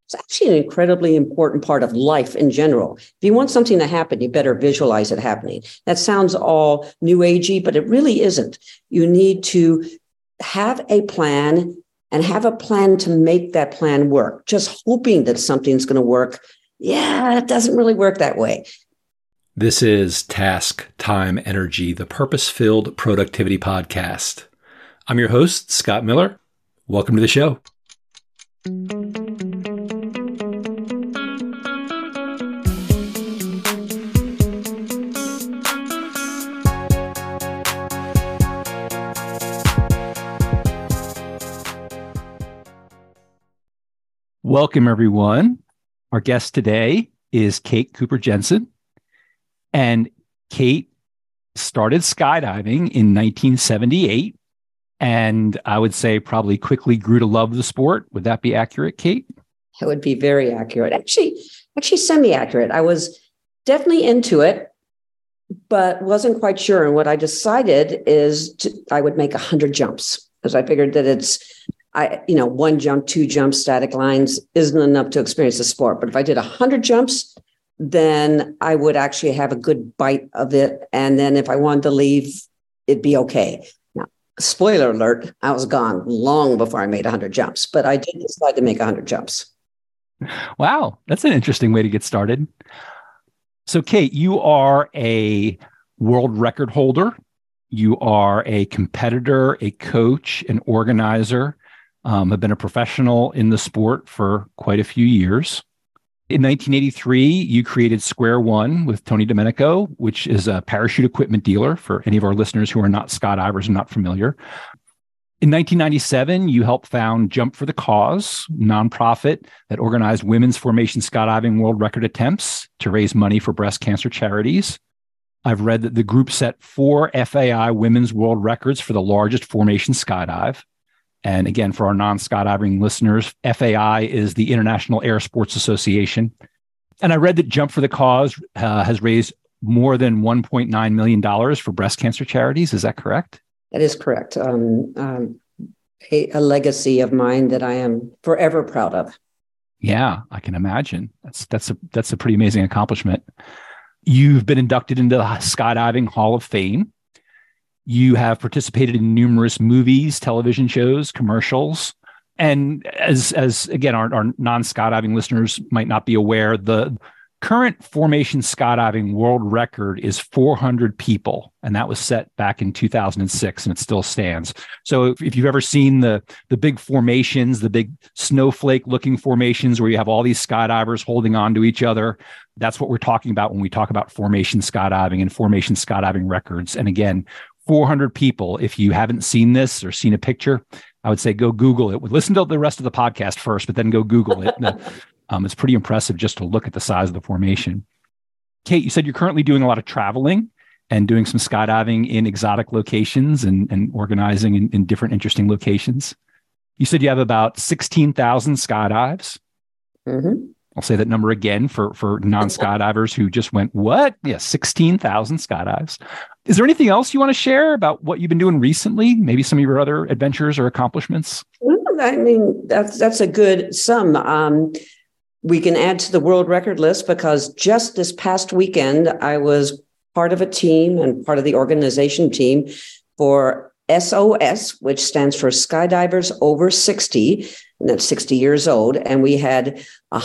It's actually an incredibly important part of life in general. If you want something to happen, you better visualize it happening. That sounds all new agey, but it really isn't. You need to have a plan and have a plan to make that plan work. Just hoping that something's going to work, it doesn't really work that way. This is Task, Time, Energy, the Purpose-Filled Productivity Podcast. I'm your host, Scott Miller. Welcome to the show. Welcome, everyone. Our guest today is Kate Cooper Jensen. And Kate started skydiving in 1978. And I would say probably quickly grew to love the sport. Would that be accurate, Kate? It would be very accurate. Actually semi-accurate. I was definitely into it, but wasn't quite sure. And what I decided is I would make 100 jumps, because I figured that one jump, two jumps, static lines isn't enough to experience the sport. But if I did 100 jumps, then I would actually have a good bite of it. And then if I wanted to leave, it'd be okay. Now, spoiler alert, I was gone long before I made 100 jumps, but I did decide to make 100 jumps. Wow, that's an interesting way to get started. So, Kate, you are a world record holder. You are a competitor, a coach, an organizer. Have been a professional in the sport for quite a few years. In 1983, you created Square One with Tony Domenico, which is a parachute equipment dealer for any of our listeners who are not skydivers and not familiar. In 1997, you helped found Jump for the Cause, nonprofit that organized women's formation skydiving world record attempts to raise money for breast cancer charities. I've read that the group set 4 FAI women's world records for the largest formation skydive. And again, for our non-skydiving listeners, FAI is the International Air Sports Association. And I read that Jump for the Cause has raised more than $1.9 million for breast cancer charities. Is that correct? That is correct. A legacy of mine that I am forever proud of. Yeah, I can imagine. That's a pretty amazing accomplishment. You've been inducted into the Skydiving Hall of Fame. You have participated in numerous movies, television shows, commercials. And as again, our non-skydiving listeners might not be aware, the current formation skydiving world record is 400 people. And that was set back in 2006, and it still stands. So if you've ever seen the big formations, the big snowflake-looking formations where you have all these skydivers holding on to each other, that's what we're talking about when we talk about formation skydiving and formation skydiving records. And again, 400 people. If you haven't seen this or seen a picture, I would say go Google it. Listen to the rest of the podcast first, but then go Google it. It's pretty impressive just to look at the size of the formation. Kate, you said you're currently doing a lot of traveling and doing some skydiving in exotic locations and organizing in different interesting locations. You said you have about 16,000 skydives. Mm-hmm. I'll say that number again for non-skydivers who just went, what? Yeah, 16,000 skydives. Is there anything else you want to share about what you've been doing recently? Maybe some of your other adventures or accomplishments? I mean, that's a good sum. We can add to the world record list because just this past weekend, I was part of a team and part of the organization team for SOS, which stands for Skydivers Over 60, and that's 60 years old. And we had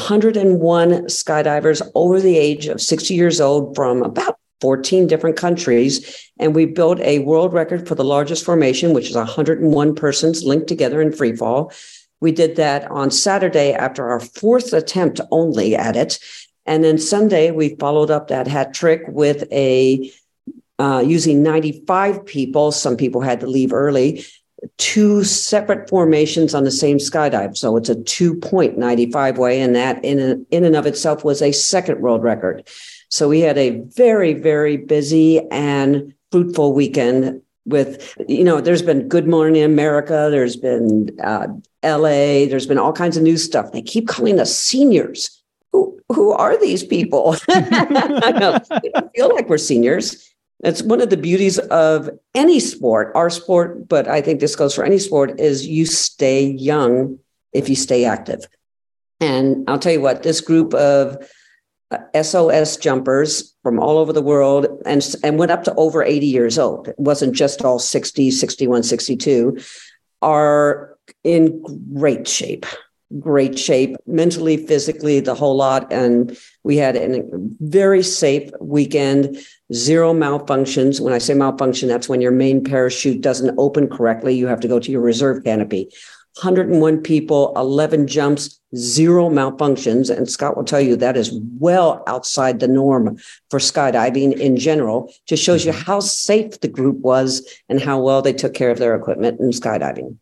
101 skydivers over the age of 60 years old from about 14 different countries. And we built a world record for the largest formation, which is 101 persons linked together in free fall. We did that on Saturday after our 4th attempt only at it. And then Sunday, we followed up that hat trick with using 95 people. Some people had to leave early, 2 separate formations on the same skydive. So it's a 2.95 way. And that in and of itself was a second world record. So we had a very, very busy and fruitful weekend with, there's been Good Morning America. There's been LA. There's been all kinds of new stuff. They keep calling us seniors. Who are these people? I don't feel like we're seniors. That's one of the beauties of any sport, our sport, but I think this goes for any sport, is you stay young if you stay active. And I'll tell you what, this group of SOS jumpers from all over the world and went up to over 80 years old. It wasn't just all 60, 61, 62, are in great shape, mentally, physically, the whole lot. And we had a very safe weekend, zero malfunctions. When I say malfunction, that's when your main parachute doesn't open correctly. You have to go to your reserve canopy. 101 people, 11 jumps, zero malfunctions. And Scott will tell you that is well outside the norm for skydiving in general. Just shows you how safe the group was and how well they took care of their equipment in skydiving.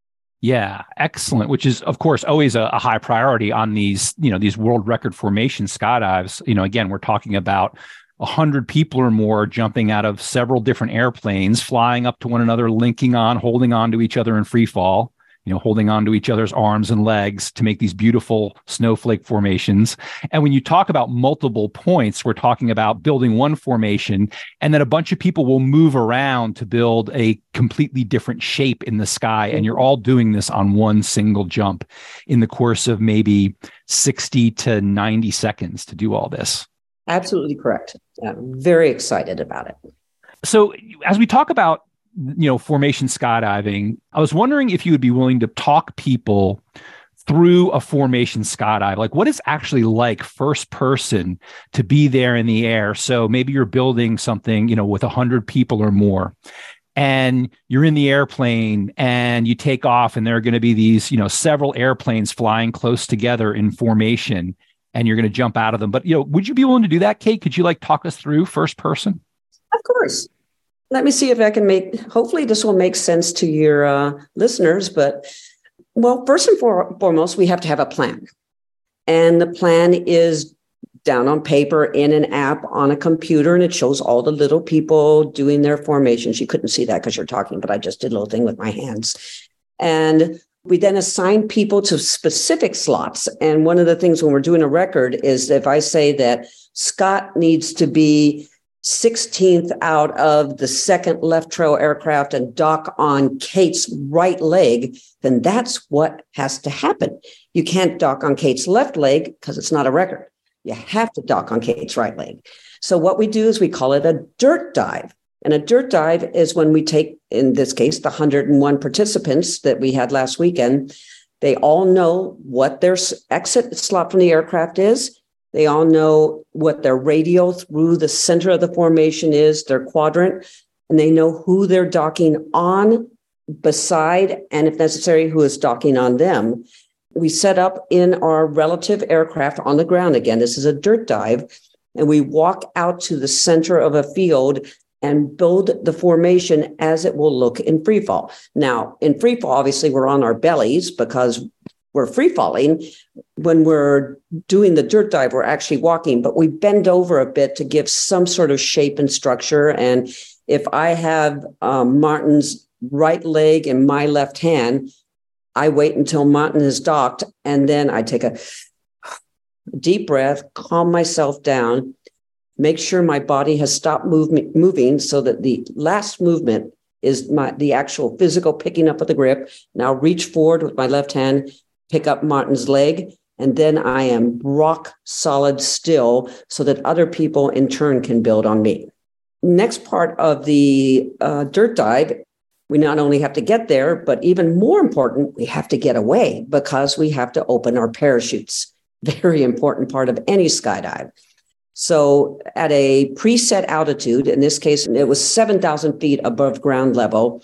Yeah, excellent. Which is, of course, always a high priority on these, these world record formation skydives. Again, we're talking about 100 people or more jumping out of several different airplanes, flying up to one another, linking on, holding on to each other in free fall, holding on to each other's arms and legs to make these beautiful snowflake formations. And when you talk about multiple points, we're talking about building one formation, and then a bunch of people will move around to build a completely different shape in the sky. And you're all doing this on one single jump in the course of maybe 60 to 90 seconds to do all this. Absolutely correct. I'm very excited about it. So as we talk about formation skydiving, I was wondering if you would be willing to talk people through a formation skydive. Like, what is actually like first person to be there in the air? So maybe you're building something, with 100 people or more, and you're in the airplane and you take off, and there are going to be these, several airplanes flying close together in formation, and you're going to jump out of them. But, would you be willing to do that, Kate? Could you talk us through first person? Of course. Let me see if I can hopefully this will make sense to your listeners. But, well, first and foremost, we have to have a plan. And the plan is down on paper in an app on a computer, and it shows all the little people doing their formations. You couldn't see that because you're talking, but I just did a little thing with my hands. And we then assign people to specific slots. And one of the things when we're doing a record is if I say that Scott needs to be 16th out of the second left trail aircraft and dock on Kate's right leg, then that's what has to happen. You can't dock on Kate's left leg because it's not a record. You have to dock on Kate's right leg. So what we do is we call it a dirt dive. And a dirt dive is when we take, in this case, the 101 participants that we had last weekend. They all know what their exit slot from the aircraft is. They all know what their radial through the center of the formation is, their quadrant, and they know who they're docking on, beside, and if necessary, who is docking on them. We set up in our relative aircraft on the ground. Again, this is a dirt dive, and we walk out to the center of a field and build the formation as it will look in free fall. Now, in free fall, obviously, we're on our bellies because we're free falling. When we're doing the dirt dive, we're actually walking, but we bend over a bit to give some sort of shape and structure. And if I have Martin's right leg in my left hand, I wait until Martin is docked, and then I take a deep breath, calm myself down, make sure my body has stopped moving so that the last movement is the actual physical picking up of the grip. Now reach forward with my left hand, pick up Martin's leg, and then I am rock solid still so that other people in turn can build on me. Next part of the dirt dive, we not only have to get there, but even more important, we have to get away because we have to open our parachutes. Very important part of any skydive. So at a preset altitude, in this case, it was 7,000 feet above ground level,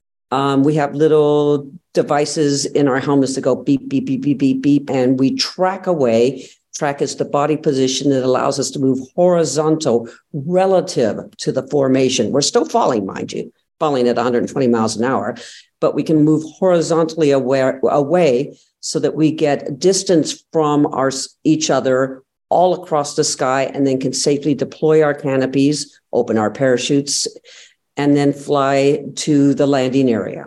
we have little devices in our helmets that go beep, beep, beep, beep, beep, beep, and we track away. Track is the body position that allows us to move horizontal relative to the formation. We're still falling, mind you, falling at 120 miles an hour, but we can move horizontally away so that we get distance from each other all across the sky, and then can safely deploy our canopies, open our parachutes, and then fly to the landing area.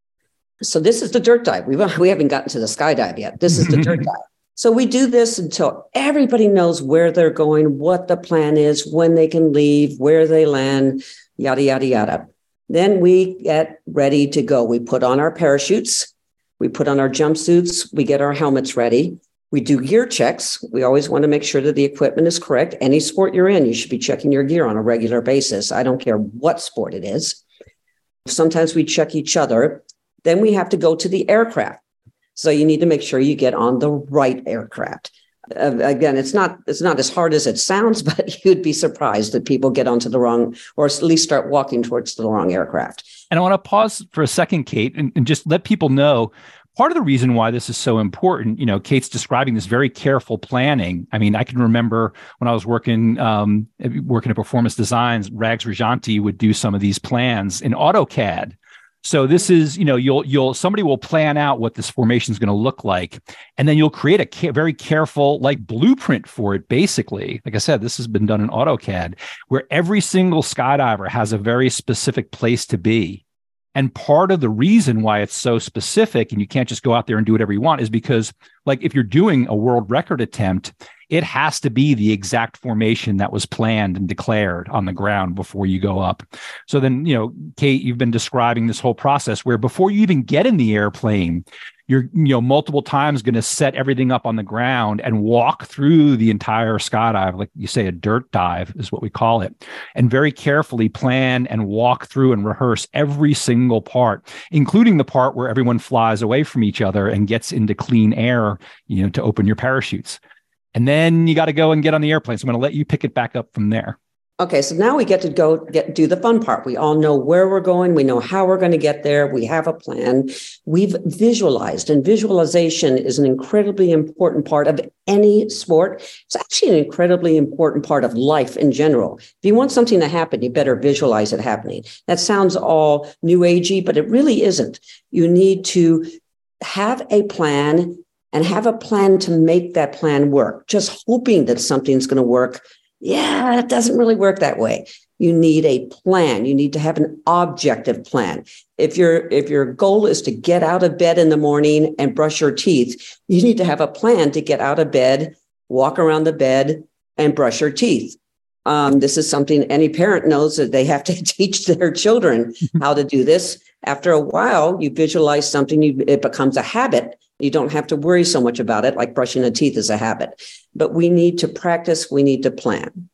So this is the dirt dive. We haven't gotten to the skydive yet. This is the dirt dive. So we do this until everybody knows where they're going, what the plan is, when they can leave, where they land, yada, yada, yada. Then we get ready to go. We put on our parachutes. We put on our jumpsuits. We get our helmets ready. We do gear checks. We always want to make sure that the equipment is correct. Any sport you're in, you should be checking your gear on a regular basis. I don't care what sport it is. Sometimes we check each other. Then we have to go to the aircraft. So you need to make sure you get on the right aircraft. Again, it's not as hard as it sounds, but you'd be surprised that people get onto the wrong, or at least start walking towards the wrong aircraft. And I want to pause for a second, Kate, and just let people know part of the reason why this is so important. Kate's describing this very careful planning. I mean, I can remember when I was working at Performance Designs, Rags Rajanti would do some of these plans in AutoCAD. So this is, somebody will plan out what this formation is going to look like, and then you'll create a very careful blueprint for it. Basically, like I said, this has been done in AutoCAD, where every single skydiver has a very specific place to be. And part of the reason why it's so specific and you can't just go out there and do whatever you want is because, if you're doing a world record attempt, it has to be the exact formation that was planned and declared on the ground before you go up. So then, Kate, you've been describing this whole process where before you even get in the airplane, you're, multiple times going to set everything up on the ground and walk through the entire skydive, like you say, a dirt dive is what we call it, and very carefully plan and walk through and rehearse every single part, including the part where everyone flies away from each other and gets into clean air, to open your parachutes. And then you got to go and get on the airplane. So I'm going to let you pick it back up from there. Okay, so now we get to do the fun part. We all know where we're going. We know how we're going to get there. We have a plan. We've visualized, and visualization is an incredibly important part of any sport. It's actually an incredibly important part of life in general. If you want something to happen, you better visualize it happening. That sounds all new agey, but it really isn't. You need to have a plan and have a plan to make that plan work. Just hoping that something's going to work, it doesn't really work that way. You need a plan. You need to have an objective plan. If your goal is to get out of bed in the morning and brush your teeth, you need to have a plan to get out of bed, walk around the bed, and brush your teeth. This is something any parent knows that they have to teach their children how to do this. After a while, you visualize something, it becomes a habit. You don't have to worry so much about it, like brushing the teeth is a habit. But we need to practice, we need to plan.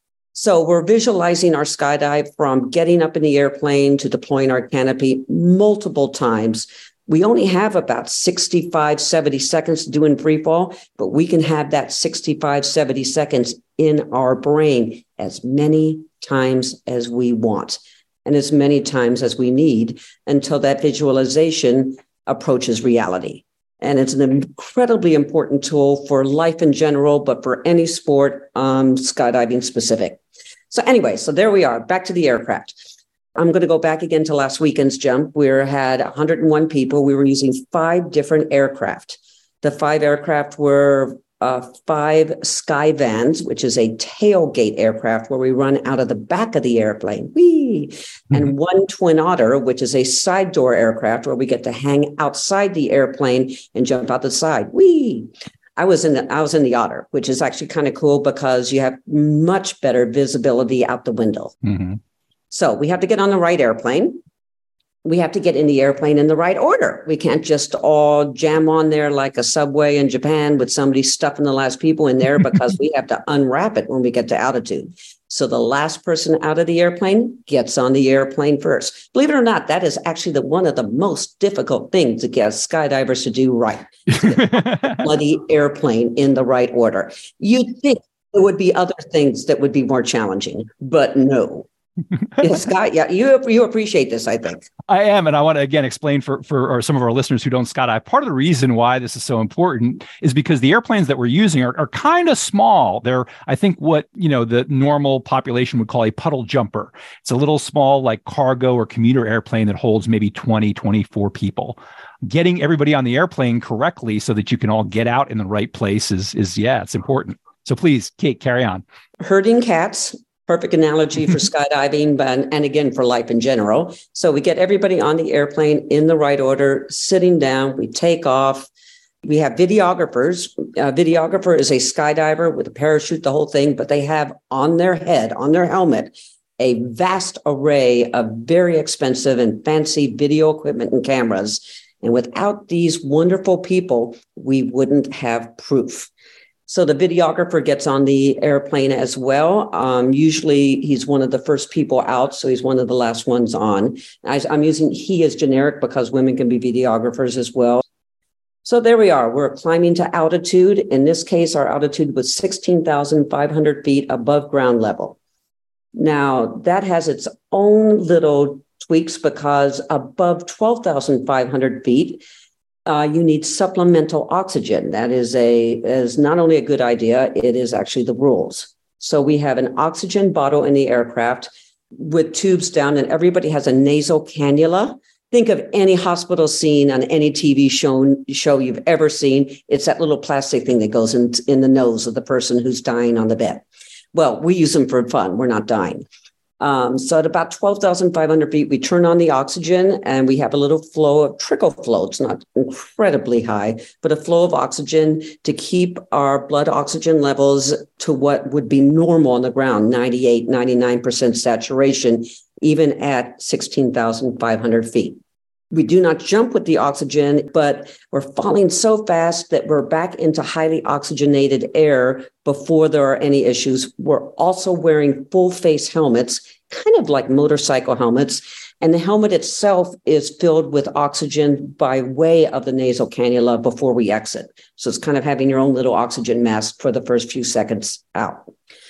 So we're visualizing our skydive from getting up in the airplane to deploying our canopy multiple times. We only have about 65, 70 seconds to do in free fall, but we can have that 65, 70 seconds in our brain as many times as we want and as many times as we need until that visualization approaches reality. And it's an incredibly important tool for life in general, but for any sport, skydiving specific. So anyway, so there we are, back to the aircraft. I'm going to go back again to last weekend's jump. We had 101 people. We were using 5 different aircraft. The 5 aircraft were 5 Skyvans, which is a tailgate aircraft where we run out of the back of the airplane. Whee! And 1 Twin Otter, which is a side door aircraft where we get to hang outside the airplane and jump out the side. Whee! I was in the Otter, which is actually kind of cool because you have much better visibility out the window. Mm-hmm. So we have to get on the right airplane. We have to get in the airplane in the right order. We can't just all jam on there like a subway in Japan with somebody stuffing the last people in there because we have to unwrap it when we get to altitude. So the last person out of the airplane gets on the airplane first. Believe it or not, that is actually one of the most difficult things to get skydivers to do right. Bloody airplane in the right order. You'd think there would be other things that would be more challenging, but no. Scott, yeah, you appreciate this, I think. I am, and I want to again explain for some of our listeners who don't skydive. Part of the reason why this is so important is because the airplanes that we're using are kind of small. They're, I think, what the normal population would call a puddle jumper. It's a little small, like cargo or commuter airplane that holds maybe 20, 24 people. Getting everybody on the airplane correctly so that you can all get out in the right place is it's important. So please, Kate, carry on. Herding cats. Perfect analogy for skydiving, and again, for life in general. So we get everybody on the airplane in the right order, sitting down, we take off. We have videographers. A videographer is a skydiver with a parachute, the whole thing, but they have on their head, on their helmet, a vast array of very expensive and fancy video equipment and cameras. And without these wonderful people, we wouldn't have proof. So the videographer gets on the airplane as well. Usually he's one of the first people out, so he's one of the last ones on. I'm using he as generic because women can be videographers as well. So there we are. We're climbing to altitude. In this case, our altitude was 16,500 feet above ground level. Now, that has its own little tweaks because above 12,500 feet, you need supplemental oxygen. That is not only a good idea, it is actually the rules. So we have an oxygen bottle in the aircraft with tubes down, and everybody has a nasal cannula. Think of any hospital scene on any TV show you've ever seen. It's that little plastic thing that goes in the nose of the person who's dying on the bed. Well, we use them for fun. We're not dying. So at about 12,500 feet, we turn on the oxygen and we have a little flow of trickle flow. It's not incredibly high, but a flow of oxygen to keep our blood oxygen levels to what would be normal on the ground, 98, 99% saturation, even at 16,500 feet. We do not jump with the oxygen, but we're falling so fast that we're back into highly oxygenated air before there are any issues. We're also wearing full face helmets, kind of like motorcycle helmets. And the helmet itself is filled with oxygen by way of the nasal cannula before we exit. So it's kind of having your own little oxygen mask for the first few seconds out.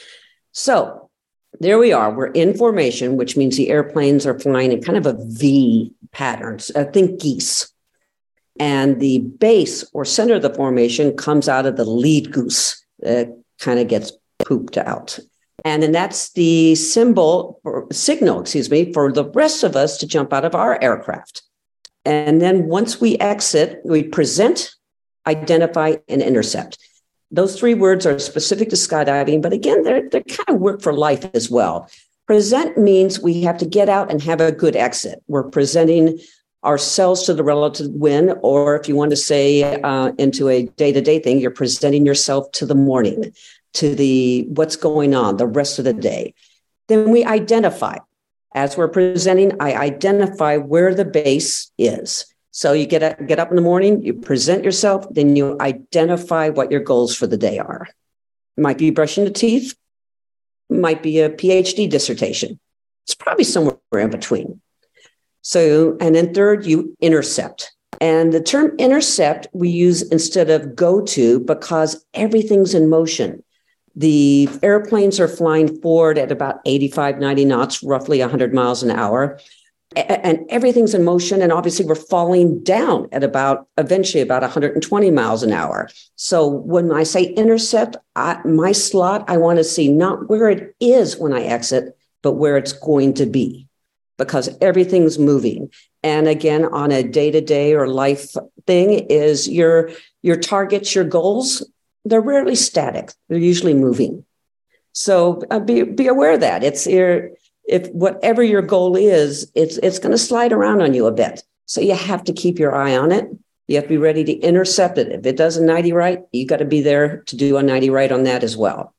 So there we are. We're in formation, which means the airplanes are flying in kind of a V pattern. Think geese. And the base or center of the formation comes out of the lead goose. It kind of gets pooped out. And then that's the signal, for the rest of us to jump out of our aircraft. And then once we exit, we present, identify, and intercept. Those three words are specific to skydiving, but again, they're kind of work for life as well. Present means we have to get out and have a good exit. We're presenting ourselves to the relative wind, or if you want to say into a day-to-day thing, you're presenting yourself to the morning, to the what's going on the rest of the day. Then we identify. As we're presenting, I identify where the base is. So you get up in the morning, you present yourself, then you identify what your goals for the day are. It might be brushing the teeth, might be a PhD dissertation. It's probably somewhere in between. So, and then third, you intercept. And the term intercept we use instead of go to because everything's in motion. The airplanes are flying forward at about 85, 90 knots, roughly 100 miles an hour. And everything's in motion. And obviously we're falling down at eventually about 120 miles an hour. So when I say intercept, my slot, I want to see not where it is when I exit, but where it's going to be, because everything's moving. And again, on a day-to-day or life thing is your targets, your goals, they're rarely static. They're usually moving. So be aware of that. If whatever your goal is, it's going to slide around on you a bit. So you have to keep your eye on it. You have to be ready to intercept it. If it does a 90 right, you got to be there to do a 90 right on that as well.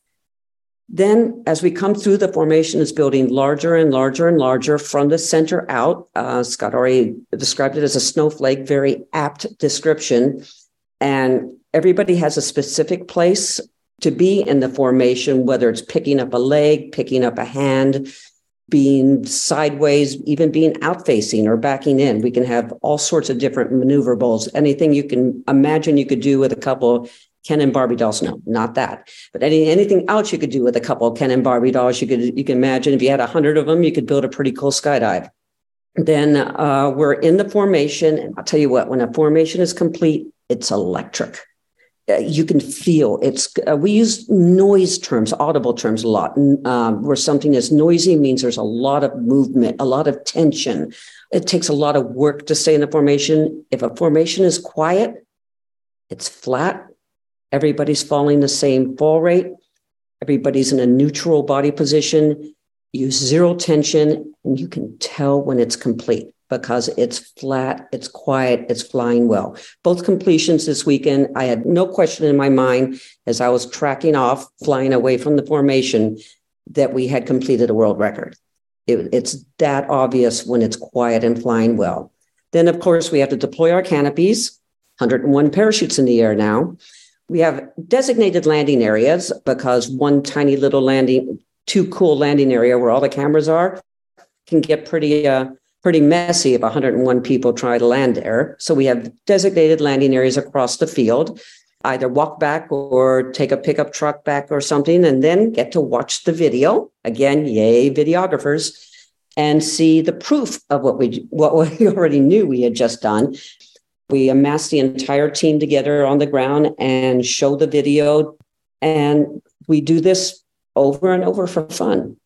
Then as we come through, the formation is building larger and larger and larger from the center out. Scott already described it as a snowflake, very apt description. And everybody has a specific place to be in the formation, whether it's picking up a leg, picking up a hand, being sideways, even being out facing or backing in. We can have all sorts of different maneuverbles. Anything you can imagine you could do with a couple Ken and Barbie dolls. No, not that. But anything else you could do with a couple Ken and Barbie dolls. You can imagine if you had 100 of them, you could build a pretty cool skydive. Then we're in the formation. And I'll tell you what, when a formation is complete, it's electric. You can feel it's, we use noise terms, audible terms a lot, where something is noisy means there's a lot of movement, a lot of tension. It takes a lot of work to stay in the formation. If a formation is quiet, it's flat. Everybody's following the same fall rate. Everybody's in a neutral body position. Use zero tension, and you can tell when it's complete, because it's flat, it's quiet, it's flying well. Both completions this weekend, I had no question in my mind as I was tracking off, flying away from the formation, that we had completed a world record. It's that obvious when it's quiet and flying well. Then, of course, we have to deploy our canopies, 101 parachutes in the air now. We have designated landing areas because one tiny little too cool landing area where all the cameras are can get pretty messy if 101 people try to land there. So we have designated landing areas across the field, either walk back or take a pickup truck back or something, and then get to watch the video. Again, yay, videographers, and see the proof of what we already knew we had just done. We amass the entire team together on the ground and show the video. And we do this over and over for fun.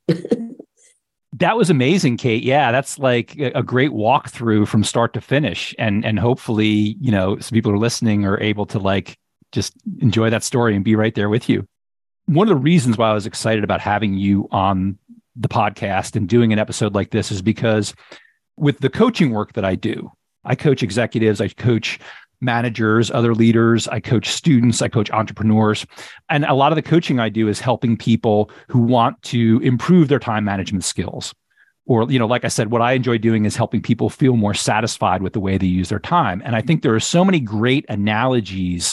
That was amazing, Kate. Yeah, that's like a great walkthrough from start to finish. And hopefully, some people who are listening are able to like just enjoy that story and be right there with you. One of the reasons why I was excited about having you on the podcast and doing an episode like this is because with the coaching work that I do, I coach executives, I coach managers, other leaders, I coach students, I coach entrepreneurs. And a lot of the coaching I do is helping people who want to improve their time management skills. Or, like I said, what I enjoy doing is helping people feel more satisfied with the way they use their time. And I think there are so many great analogies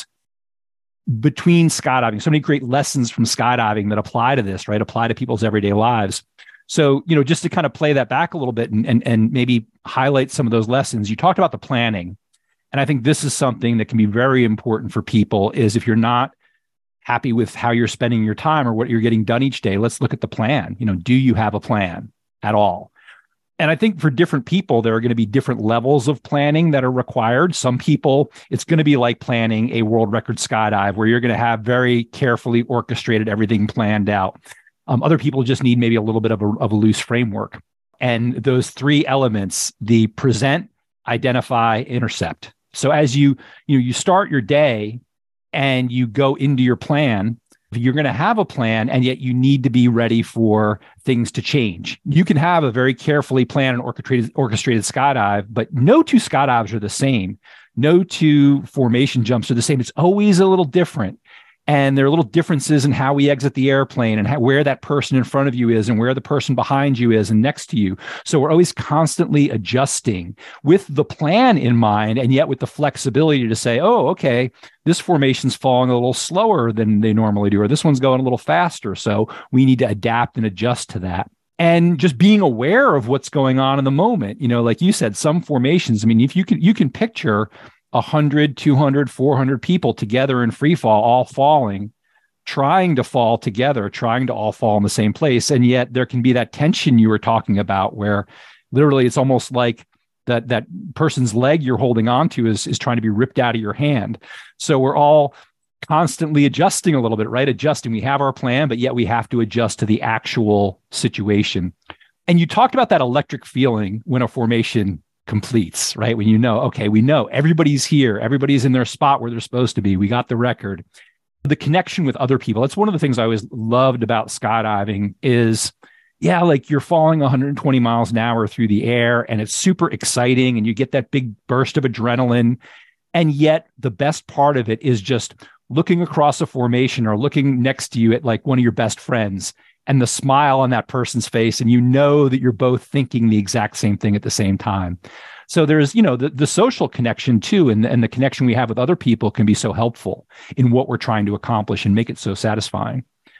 between skydiving, so many great lessons from skydiving that apply to this, right? Apply to people's everyday lives. So, just to kind of play that back a little bit and maybe highlight some of those lessons, you talked about the planning. And I think this is something that can be very important for people is if you're not happy with how you're spending your time or what you're getting done each day, let's look at the plan. Do you have a plan at all? And I think for different people, there are going to be different levels of planning that are required. Some people, it's going to be like planning a world record skydive where you're going to have very carefully orchestrated everything planned out. Other people just need maybe a little bit of a loose framework. And those three elements, the present, identify, intercept. So as you start your day and you go into your plan, you're going to have a plan, and yet you need to be ready for things to change. You can have a very carefully planned and orchestrated skydive, but no two skydives are the same. No two formation jumps are the same. It's always a little different. And there are little differences in how we exit the airplane and where that person in front of you is and where the person behind you is and next to you. So we're always constantly adjusting with the plan in mind, and yet with the flexibility to say, oh, okay, this formation's falling a little slower than they normally do, or this one's going a little faster. So we need to adapt and adjust to that. And just being aware of what's going on in the moment. Like you said, some formations, if you can picture 100, 200, 400 people together in free fall, all falling, trying to fall together, trying to all fall in the same place. And yet there can be that tension you were talking about where literally it's almost like that person's leg you're holding on to is trying to be ripped out of your hand. So we're all constantly adjusting a little bit, right? Adjusting. We have our plan, but yet we have to adjust to the actual situation. And you talked about that electric feeling when a formation completes, right? When okay, we know everybody's here, everybody's in their spot where they're supposed to be. We got the record. The connection with other people. That's one of the things I always loved about skydiving is, like you're falling 120 miles an hour through the air and it's super exciting and you get that big burst of adrenaline. And yet the best part of it is just looking across a formation or looking next to you at like one of your best friends and the smile on that person's face, and that you're both thinking the exact same thing at the same time. So there's, the social connection too, and the connection we have with other people can be so helpful in what we're trying to accomplish and make it so satisfying.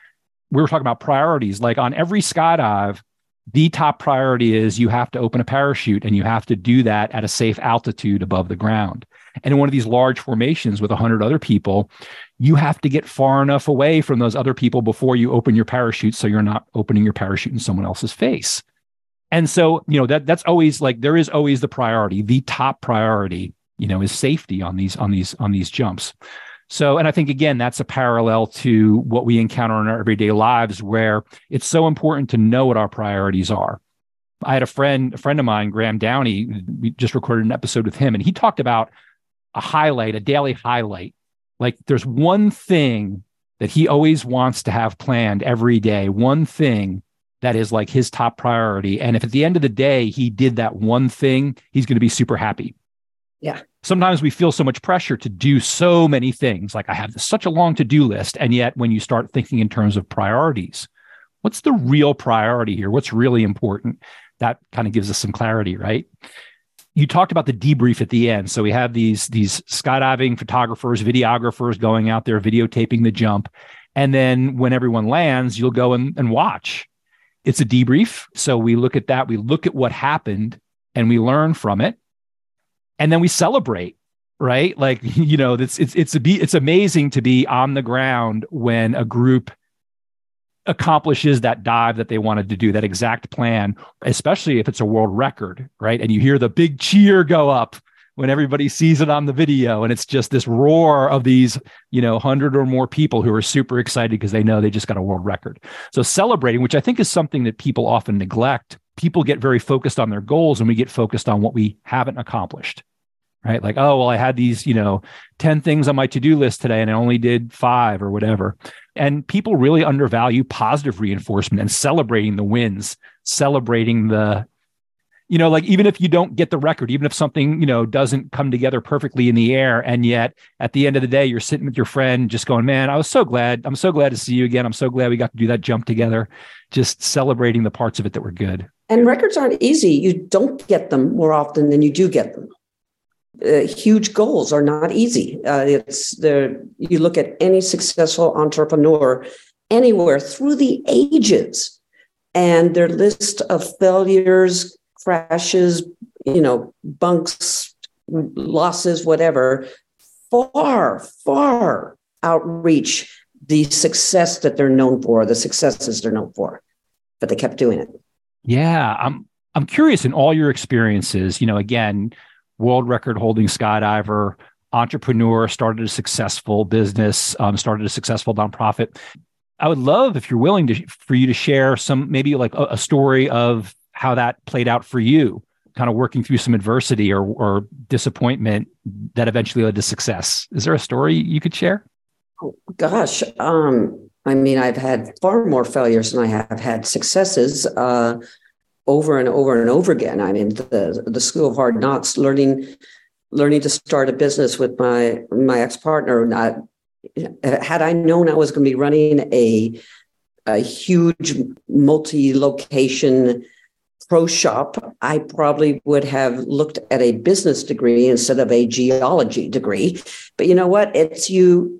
We were talking about priorities, like on every skydive, the top priority is you have to open a parachute, and you have to do that at a safe altitude above the ground. And in one of these large formations with 100 other people, you have to get far enough away from those other people before you open your parachute, so you're not opening your parachute in someone else's face. And so, that's always like, there is always the priority. The top priority, is safety on these jumps. So, and I think, again, that's a parallel to what we encounter in our everyday lives, where it's so important to know what our priorities are. I had a friend of mine, Graham Downey, we just recorded an episode with him, and he talked about a daily highlight. Like there's one thing that he always wants to have planned every day, one thing that is like his top priority. And if at the end of the day, he did that one thing, he's going to be super happy. Yeah. Sometimes we feel so much pressure to do so many things. Like I have such a long to-do list. And yet when you start thinking in terms of priorities, what's the real priority here? What's really important? That kind of gives us some clarity, right? you talked about the debrief at the end. So we have these skydiving photographers, videographers going out there videotaping the jump. And then when everyone lands, you'll go and watch. It's a debrief. So we look at that. We look at what happened and we learn from it. And then we celebrate, right? Like, it's amazing to be on the ground when a group accomplishes that dive that they wanted to do, that exact plan, especially if it's a world record, right? And you hear the big cheer go up when everybody sees it on the video. And it's just this roar of these, 100 or more people who are super excited because they know they just got a world record. So celebrating, which I think is something that people often neglect. People get very focused on their goals and we get focused on what we haven't accomplished, right? Like, oh, well, I had these, 10 things on my to-do list today and I only did 5 or whatever. And people really undervalue positive reinforcement and celebrating the wins, celebrating the, even if you don't get the record, even if something, doesn't come together perfectly in the air. And yet at the end of the day, you're sitting with your friend just going, man, I'm so glad to see you again. I'm so glad we got to do that jump together, just celebrating the parts of it that were good. And records aren't easy. You don't get them more often than you do get them. Huge goals are not easy. You look at any successful entrepreneur anywhere through the ages and their list of failures, crashes, bunks, losses, whatever, far outreach the success that they're known for, the successes they're known for, but they kept doing it. Yeah. I'm curious, in all your experiences, again, world record holding skydiver, entrepreneur, started a successful business, started a successful nonprofit. I would love, if you're willing for you to share some, maybe like a story of how that played out for you, kind of working through some adversity or disappointment that eventually led to success. Is there a story you could share? Oh, gosh. I've had far more failures than I have had successes. Over and over and over again. I mean, the School of Hard Knocks, learning to start a business with my ex-partner. Had I known I was going to be running a huge multi-location pro shop, I probably would have looked at a business degree instead of a geology degree. But you know what? It's you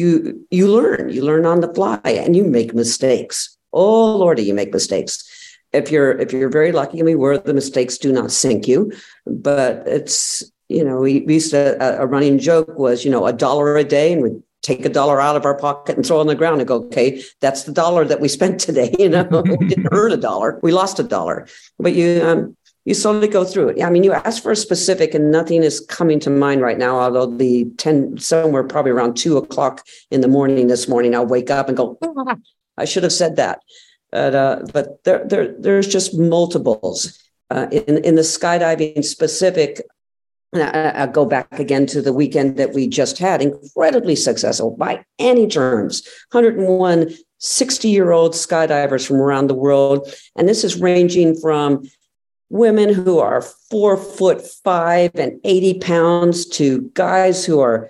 learn on the fly and you make mistakes. Oh, Lordy, you make mistakes. If you're very lucky, where the mistakes do not sink you, but it's, we used to, a running joke was, $1 a day, and we'd take $1 out of our pocket and throw it on the ground and go, okay, that's the $1 that we spent today. We didn't earn $1, we lost $1. But you slowly go through it. You asked for a specific, and nothing is coming to mind right now. Although somewhere probably around 2:00 in the morning this morning, I'll wake up and go, I should have said that. But there's just multiples in the skydiving specific. I'll go back again to the weekend that we just had. Incredibly successful by any terms. 101 60-year-old skydivers from around the world, and this is ranging from women who are 4'5" and 80 pounds to guys who are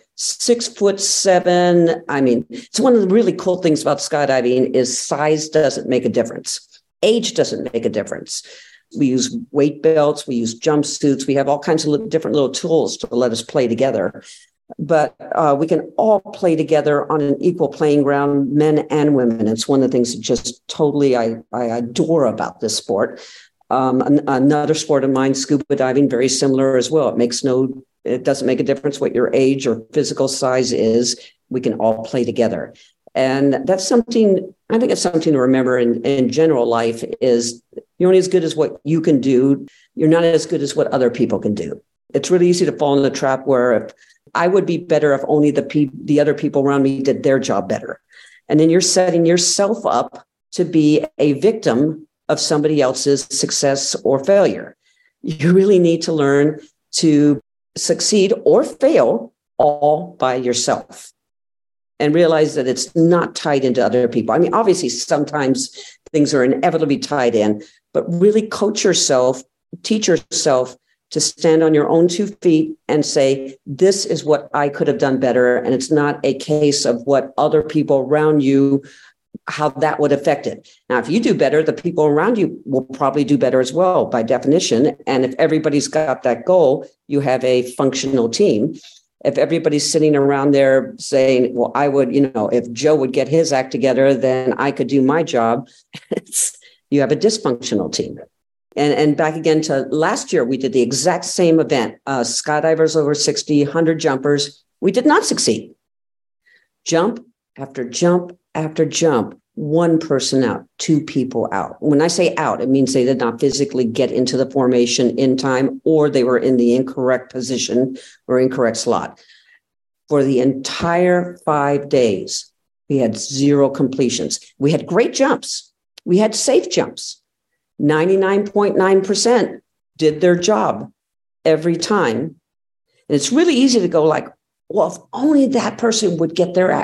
6'7". It's one of the really cool things about skydiving is size doesn't make a difference. Age doesn't make a difference. We use weight belts, we use jumpsuits, we have all kinds of different little tools to let us play together. But we can all play together on an equal playing ground, men and women. It's one of the things that just totally I adore about this sport. Another sport of mine, scuba diving, very similar as well. It doesn't make a difference what your age or physical size is. We can all play together. And that's something, I think it's something to remember in general life is you're only as good as what you can do. You're not as good as what other people can do. It's really easy to fall in the trap where if I would be better if only the other people around me did their job better. And then you're setting yourself up to be a victim of somebody else's success or failure. You really need to learn to succeed or fail all by yourself and realize that it's not tied into other people. Obviously, sometimes things are inevitably tied in, but really coach yourself, teach yourself to stand on your own 2 feet and say, this is what I could have done better. And it's not a case of what other people around you how that would affect it. Now, if you do better, the people around you will probably do better as well, by definition. And if everybody's got that goal, you have a functional team. If everybody's sitting around there saying, well, I would, if Joe would get his act together, then I could do my job. You have a dysfunctional team. And back again to last year, we did the exact same event. Skydivers over 60, 100 jumpers. We did not succeed. Jump after jump after jump, one person out, two people out. When I say out, it means they did not physically get into the formation in time, or they were in the incorrect position or incorrect slot. For the entire 5 days, we had 0 completions. We had great jumps. We had safe jumps. 99.9% did their job every time. And it's really easy to go like, well, if only that person would get their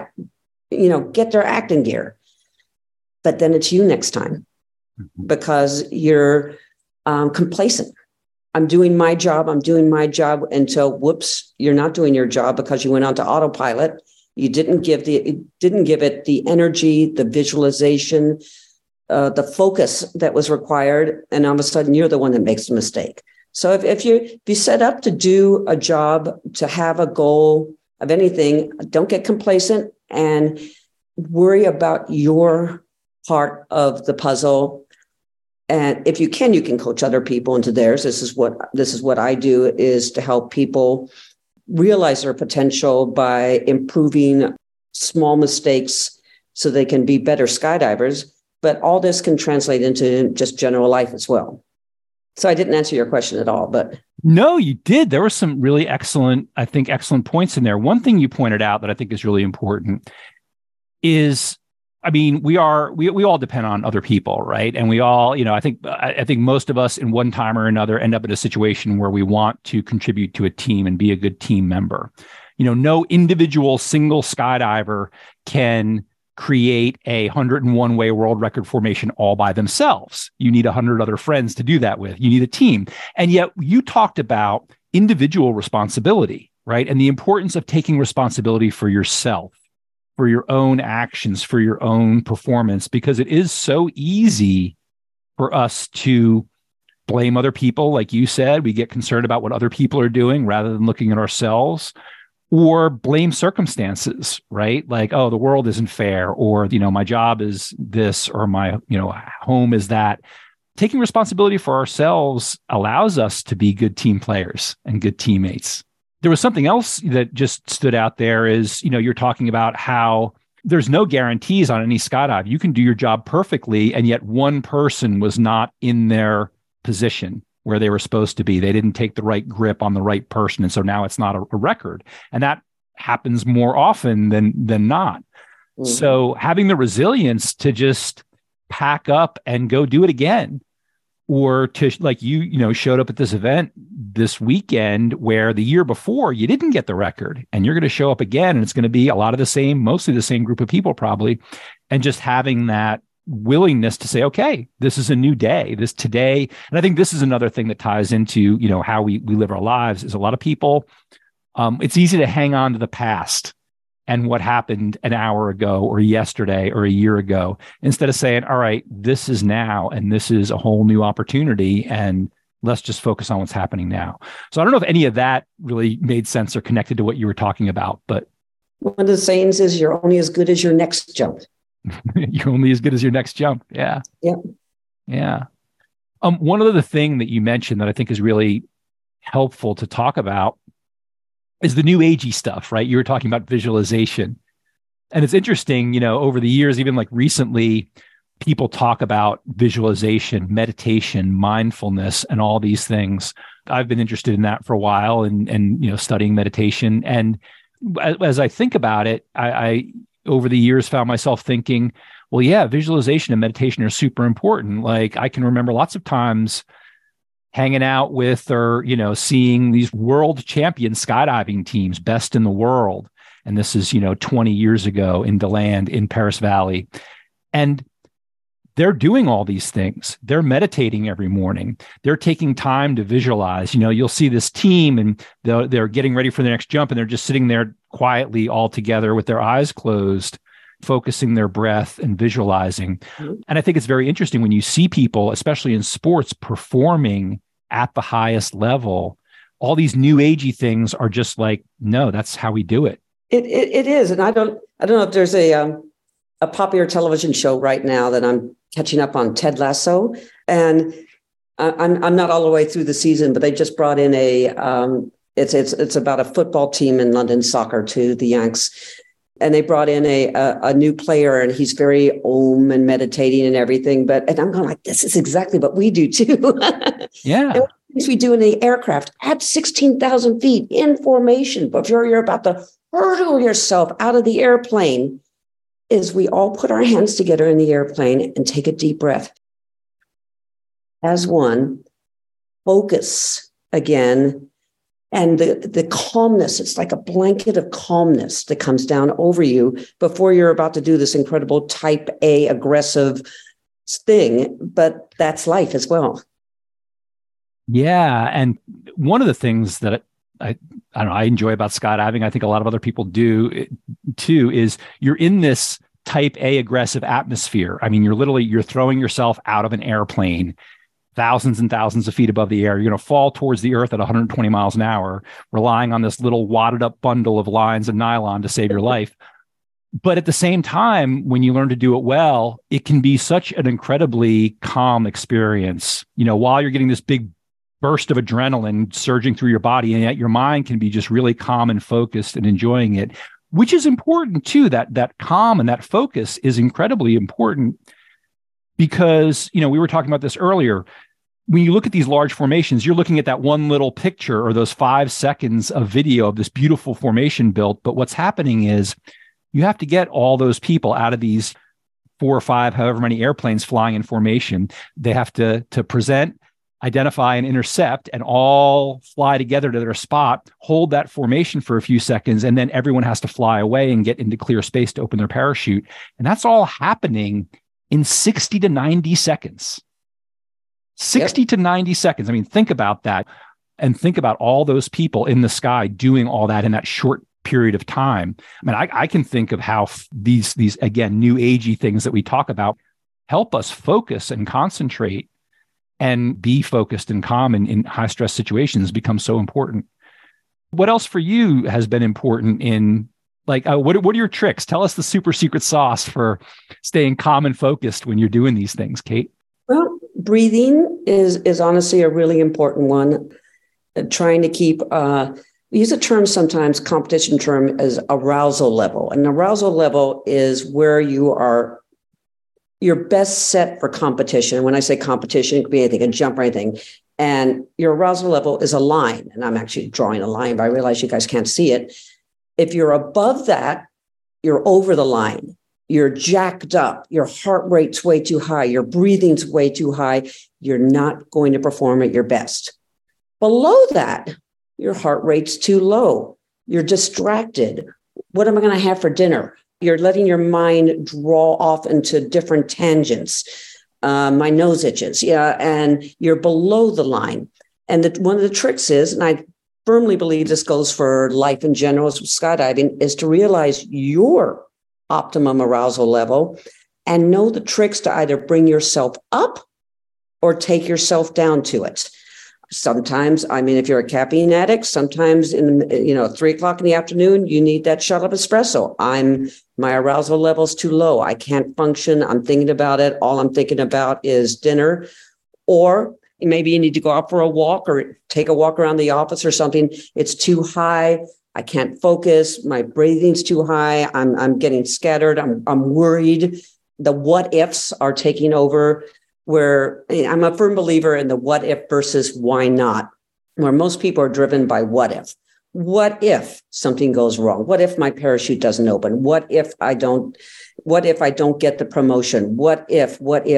acting gear. But then it's you next time, because you're complacent. I'm doing my job until, whoops, you're not doing your job because you went on to autopilot. You didn't give it the energy, the visualization, the focus that was required. And all of a sudden you're the one that makes the mistake. So if you set up to do a job, to have a goal of anything, don't get complacent and worry about your part of the puzzle. And if you can coach other people into theirs. This is what I do, is to help people realize their potential by improving small mistakes so they can be better skydivers. But all this can translate into just general life as well. So I didn't answer your question at all, but. No, you did. There were some really excellent points in there. One thing you pointed out that I think is really important is, we all depend on other people, right? And we all, I think most of us in one time or another end up in a situation where we want to contribute to a team and be a good team member. No individual single skydiver can create a 101-way world record formation all by themselves. You need 100 other friends to do that with. You need a team. And yet you talked about individual responsibility, right? And the importance of taking responsibility for yourself, for your own actions, for your own performance, because it is so easy for us to blame other people. Like you said, we get concerned about what other people are doing rather than looking at ourselves, or blame circumstances, right? Like, oh, the world isn't fair, or, my job is this, or my, home is that. Taking responsibility for ourselves allows us to be good team players and good teammates. There was something else that just stood out there is, you're talking about how there's no guarantees on any skydive. You can do your job perfectly, and yet one person was not in their position where they were supposed to be. They didn't take the right grip on the right person. And so now it's not a record. And that happens more often than not. Mm-hmm. So having the resilience to just pack up and go do it again, or to, like you showed up at this event this weekend where the year before you didn't get the record, and you're going to show up again, and it's going to be a lot of the same, mostly the same group of people probably. And just having that willingness to say, okay, this is a new day, this today. And I think this is another thing that ties into, how we live our lives, is a lot of people, it's easy to hang on to the past and what happened an hour ago or yesterday or a year ago, instead of saying, all right, this is now, and this is a whole new opportunity, and let's just focus on what's happening now. So I don't know if any of that really made sense or connected to what you were talking about, but. One of the sayings is, you're only as good as your next jump. You're only as good as your next jump. Yeah. Yeah. Yeah. One other thing that you mentioned that I think is really helpful to talk about is the new agey stuff, right? You were talking about visualization. And it's interesting, over the years, even like recently, people talk about visualization, meditation, mindfulness, and all these things. I've been interested in that for a while, and studying meditation. And as I think about it, I over the years found myself thinking, well, yeah, visualization and meditation are super important. Like, I can remember lots of times hanging out with, or, seeing these world champion skydiving teams, best in the world. And this is, 20 years ago in DeLand in Paris Valley. And they're doing all these things. They're meditating every morning. They're taking time to visualize. You'll see this team, and they're getting ready for the next jump, and they're just sitting there quietly all together with their eyes closed, focusing their breath and visualizing. And I think it's very interesting when you see people, especially in sports, performing at the highest level. All these new agey things are just like, no, that's how we do it. It is. And I don't know if there's a popular television show right now that I'm catching up on, Ted Lasso. And I'm not all the way through the season, but they just brought in it's about a football team in London Soccer to the Yanks. And they brought in a new player, and he's very Om and meditating and everything. And I'm going like, this is exactly what we do too. Yeah. And what we do in the aircraft at 16,000 feet in formation before you're about to hurtle yourself out of the airplane is we all put our hands together in the airplane and take a deep breath. As one, focus again. And the calmness, it's like a blanket of calmness that comes down over you before you're about to do this incredible type A aggressive thing. But that's life as well. Yeah. And one of the things that I don't know, I enjoy about skydiving, I think a lot of other people do too, is you're in this type A aggressive atmosphere. I mean, you're throwing yourself out of an airplane thousands and thousands of feet above the air. You're going to fall towards the earth at 120 miles an hour, relying on this little wadded up bundle of lines and nylon to save your life. But at the same time, when you learn to do it well, it can be such an incredibly calm experience. You know, while you're getting this big burst of adrenaline surging through your body, and yet your mind can be just really calm and focused and enjoying it, which is important too. That calm and that focus is incredibly important. Because, you know, we were talking about this earlier. When you look at these large formations, you're looking at that one little picture or those 5 seconds of video of this beautiful formation built. But what's happening is you have to get all those people out of these 4 or 5, however many airplanes flying in formation. They have to present, identify, and intercept, and all fly together to their spot, hold that formation for a few seconds, and then everyone has to fly away and get into clear space to open their parachute. And that's all happening in 60 to 90 seconds. 60 to 90 seconds. I mean, think about that, and think about all those people in the sky doing all that in that short period of time. I mean, I can think of how these again, new agey things that we talk about help us focus and concentrate and be focused and calm in high stress situations become so important. What else for you has been important in what are your tricks? Tell us the super secret sauce for staying calm and focused when you're doing these things, Kate. Well, breathing is honestly a really important one. Trying to keep, we use a term sometimes, competition term, as arousal level. And arousal level is where you are your best set for competition. And when I say competition, it could be anything, a jump or anything. And your arousal level is a line. And I'm actually drawing a line, but I realize you guys can't see it. If you're above that, you're over the line. You're jacked up. Your heart rate's way too high. Your breathing's way too high. You're not going to perform at your best. Below that, your heart rate's too low. You're distracted. What am I going to have for dinner? You're letting your mind draw off into different tangents. My nose itches. Yeah. And you're below the line. And one of the tricks is, and I firmly believe this goes for life in general as skydiving, is to realize your optimum arousal level and know the tricks to either bring yourself up or take yourself down to it. Sometimes, I mean, if you're a caffeine addict, sometimes in 3:00 in the afternoon, you need that shot of espresso. My arousal level's too low. I can't function. I'm thinking about it. All I'm thinking about is dinner. Or maybe you need to go out for a walk or take a walk around the office or something. It's too high. I can't focus. My breathing's too high. I'm getting scattered. I'm worried. The what ifs are taking over, where I'm a firm believer in the what if versus why not, where most people are driven by what if. What if something goes wrong? What if my parachute doesn't open? What if I don't get the promotion? What if?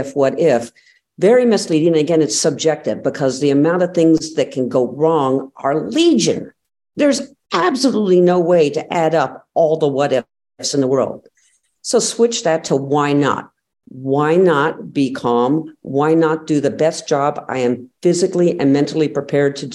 Very misleading. Again, it's subjective because the amount of things that can go wrong are legion. There's absolutely no way to add up all the what ifs in the world. So switch that to why not? Why not be calm? Why not do the best job I am physically and mentally prepared to do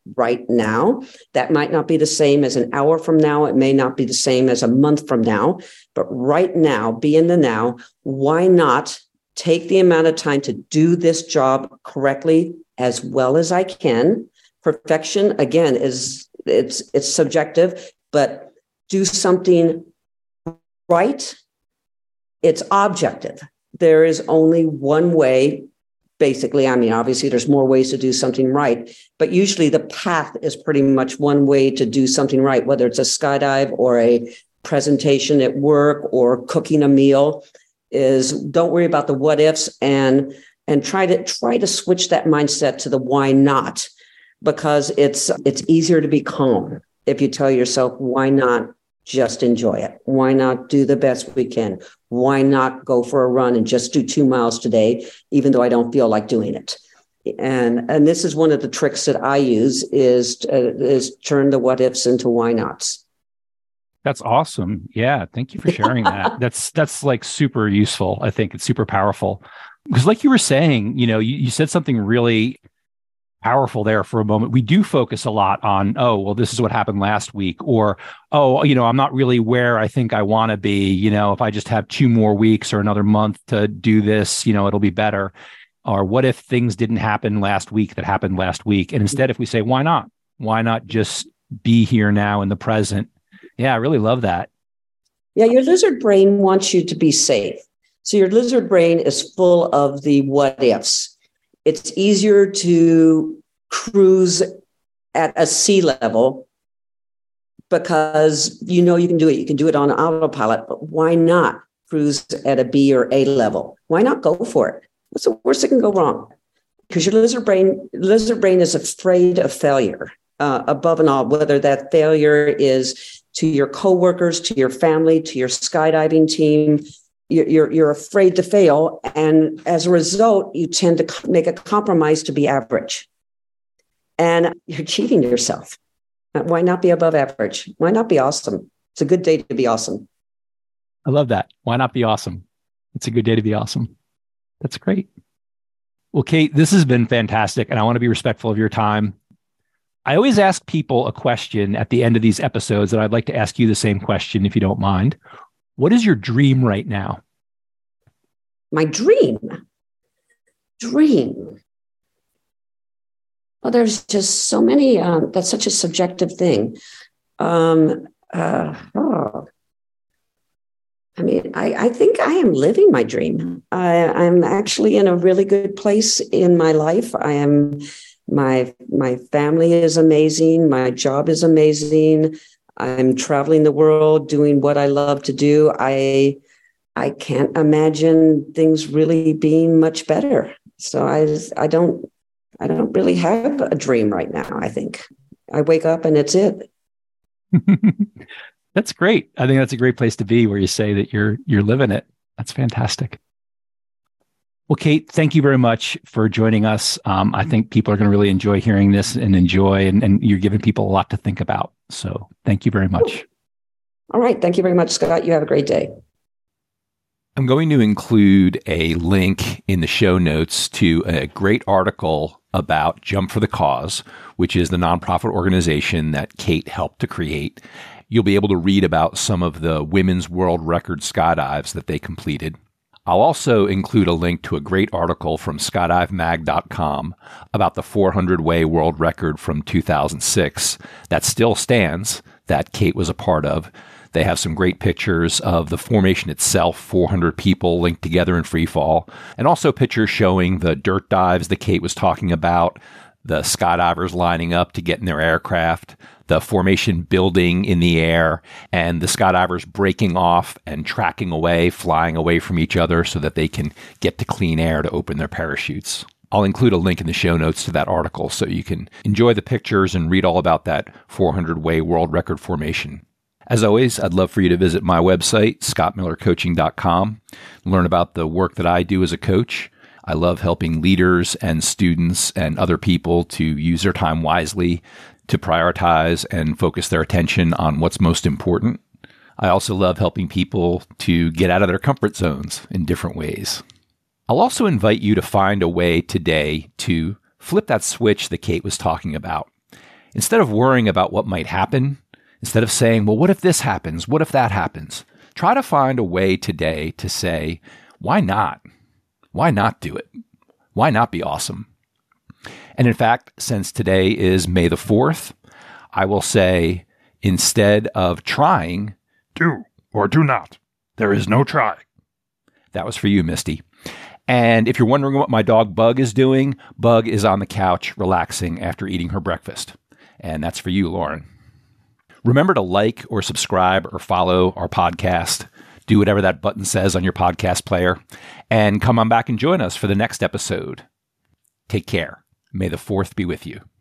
right now. That might not be the same as an hour from now. It may not be the same as a month from now, but right now, be in the now. Why not take the amount of time to do this job correctly as well as I can? Perfection, again, it's subjective, but do something right. It's objective. There is only one way. Basically, I mean, obviously, there's more ways to do something right, but usually the path is pretty much one way to do something right, whether it's a skydive or a presentation at work or cooking a meal. Is don't worry about the what ifs and try to switch that mindset to the why not, because it's easier to be calm if you tell yourself, why not just enjoy it? Why not do the best we can? Why not go for a run and just do 2 miles today, even though I don't feel like doing it? And this is one of the tricks that I use is turn the what ifs into why nots. That's awesome. Yeah. Thank you for sharing that. That's like super useful. I think it's super powerful because like you were saying, you said something really powerful there for a moment. We do focus a lot on, oh, well, this is what happened last week, or, oh, I'm not really where I think I want to be. If I just have 2 more weeks or another month to do this, it'll be better. Or what if things didn't happen last week that happened last week? And instead, if we say, why not? Why not just be here now in the present? Yeah, I really love that. Yeah, your lizard brain wants you to be safe. So your lizard brain is full of the what ifs. It's easier to cruise at a sea level because you can do it. You can do it on autopilot, but why not cruise at a B or A level? Why not go for it? What's the worst that can go wrong? Because your lizard brain is afraid of failure above and all, whether that failure is to your coworkers, to your family, to your skydiving team. You're afraid to fail. And as a result, you tend to make a compromise to be average. And you're cheating yourself. Why not be above average? Why not be awesome? It's a good day to be awesome. I love that. Why not be awesome? It's a good day to be awesome. That's great. Well, Kate, this has been fantastic. And I want to be respectful of your time. I always ask people a question at the end of these episodes, and I'd like to ask you the same question if you don't mind. What is your dream right now? My dream. Well, there's just so many. That's such a subjective thing. I think I am living my dream. I'm actually in a really good place in my life. My family is amazing. My job is amazing. I'm traveling the world doing what I love to do. I can't imagine things really being much better. So I don't really have a dream right now. I think I wake up and it's it. That's great. I think that's a great place to be where you say that you're living it. That's fantastic. Well, Kate, thank you very much for joining us. I think people are going to really enjoy hearing this and and you're giving people a lot to think about. So thank you very much. All right. Thank you very much, Scott. You have a great day. I'm going to include a link in the show notes to a great article about Jump for the Cause, which is the nonprofit organization that Kate helped to create. You'll be able to read about some of the women's world record skydives that they completed. I'll also include a link to a great article from skydivemag.com about the 400-way world record from 2006 that still stands, that Kate was a part of. They have some great pictures of the formation itself, 400 people linked together in free fall, and also pictures showing the dirt dives that Kate was talking about, the skydivers lining up to get in their aircraft, the formation building in the air, and the skydivers breaking off and tracking away, flying away from each other so that they can get to clean air to open their parachutes. I'll include a link in the show notes to that article so you can enjoy the pictures and read all about that 400-way world record formation. As always, I'd love for you to visit my website, scottmillercoaching.com, learn about the work that I do as a coach. I love helping leaders and students and other people to use their time wisely, to prioritize and focus their attention on what's most important. I also love helping people to get out of their comfort zones in different ways. I'll also invite you to find a way today to flip that switch that Kate was talking about. Instead of worrying about what might happen, instead of saying, well, what if this happens? What if that happens? Try to find a way today to say, why not? Why not do it? Why not be awesome? And in fact, since today is May the 4th, I will say, instead of trying, do or do not. There is no try. That was for you, Misty. And if you're wondering what my dog Bug is doing, Bug is on the couch relaxing after eating her breakfast. And that's for you, Lauren. Remember to like or subscribe or follow our podcast. Do whatever that button says on your podcast player. And come on back and join us for the next episode. Take care. May the 4th be with you.